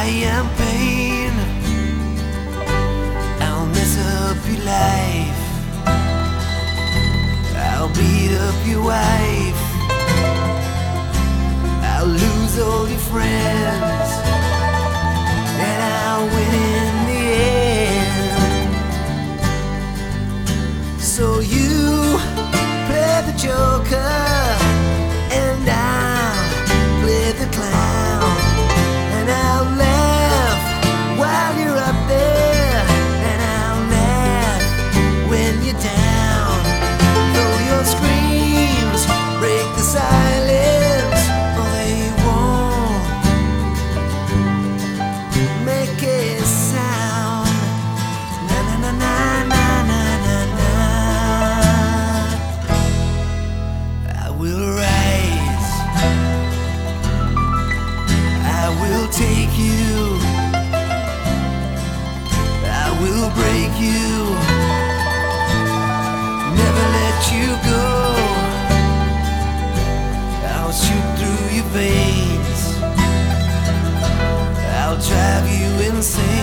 am pain. I'll mess up your life. I'll beat up your wife. I'll lose all your friends, and I'll win in the end. So you play the joker, and I'll play the clown, and I'll laugh while you're up there, and I'll laugh when you're down. Though your screams break the silence, oh, they won't make a sound. Na na na na na na na na. I will rise, I will take you, I will break you, never let you go. I'll shoot through your veins, I'll drive you insane.